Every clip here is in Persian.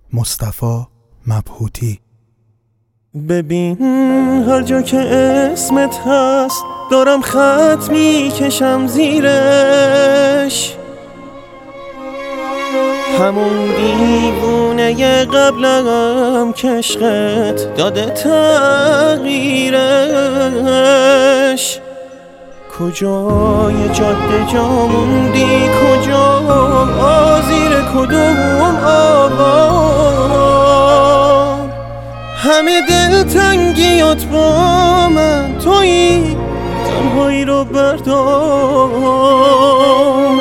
مصطفی مبهوتی. ببین هر جا که اسمت هست دارم خط میکشم زیرش، همون دیوونه قبلم که عشقت داده تغییرش. کجای جاده جا موندی، کجا زیر کدوم آوار، همه دلتنگیات با من تویی، تنهایی رو بردار.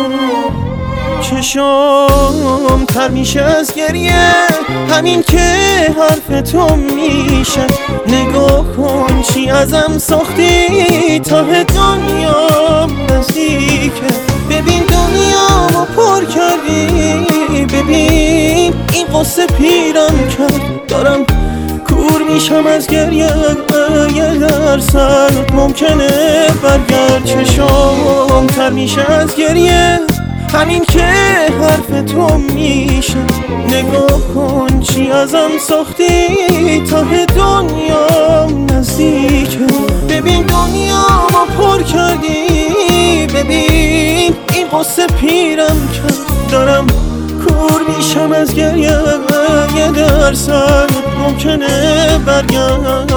چشام تر میشه از گریه، همین که حرف تو میشه. نگاه کن چی ازم ساختی، ته دنیام نزدیکه. ببین دنیامو پر کردی، ببین این قصه پیرم کرد. دارم کور میشم از گریه، یه درصد ممکنه برگرد. چشام تر میشه از گریه، همین که حرف تو میشه. نگاه کن چی ازم ساختی، ته دنیام نزدیکه. ببین دنیامو پر کردی، ببین این قصه پیرم کرد. دارم کور میشم از گریه، یه درصد ممکنه برگرد،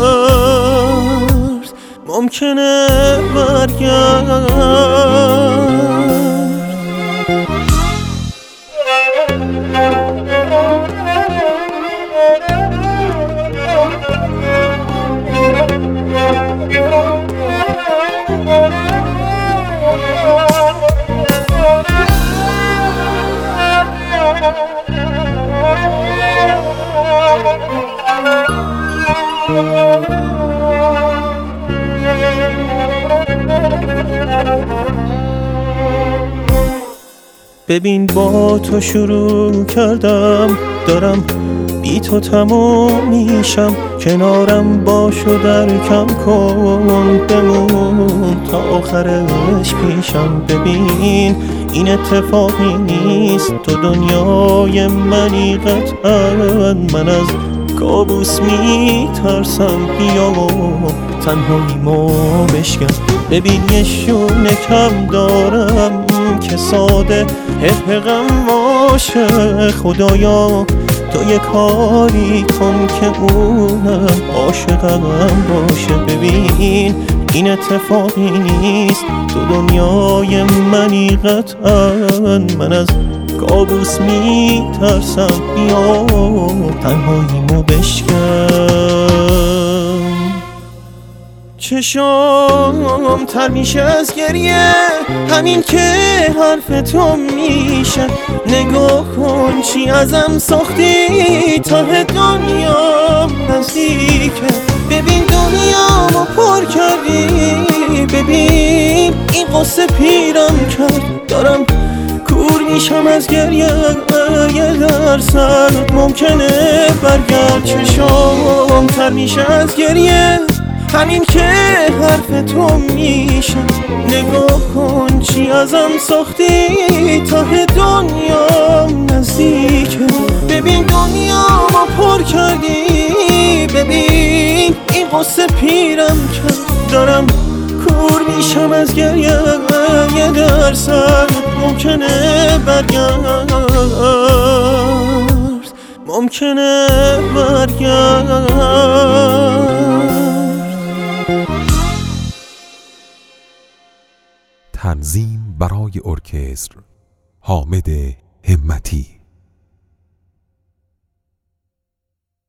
ممکنه برگرد. ببین با تو شروع کردم، دارم بی تو تموم میشم. کنارم باش و در کم کن، بمون تا آخرش پیشم. ببین این اتفاقی نیست، تو دنیای منی قطعا. من از کابوس میترسم، بیا تنهاییمو بشکن. ببین یه شونه کم دارم که ساده حقم باشه. خدایا تو یه کاری کن که اونم عاشقم باشه. ببین این اتفاقی نیست، تو دنیای منی قطعا. من از کابوس میترسم، بیا تنهاییمو بشکن. چشام تر میشه از گریه، همین که حرف تو میشه. نگاه کن چی ازم ساختی، ته دنیام نزدیکه. ببین دنیامو پر کردی، ببین این قصه پیرم کرد. دارم کور میشم از گریه، یه درصد ممکنه برگرد. چشام تر میشه از گریه، همین که حرف تو میشه. نگاه کن چی ازم ساختی، ته دنیام نزدیکه. ببین دنیامو پر کردی، ببین این قصه پیرم کرد. دارم کور میشم از گریه، یه درصد ممکنه برگرد، ممکنه برگرد. تنظیم برای ارکستر حامد همتی.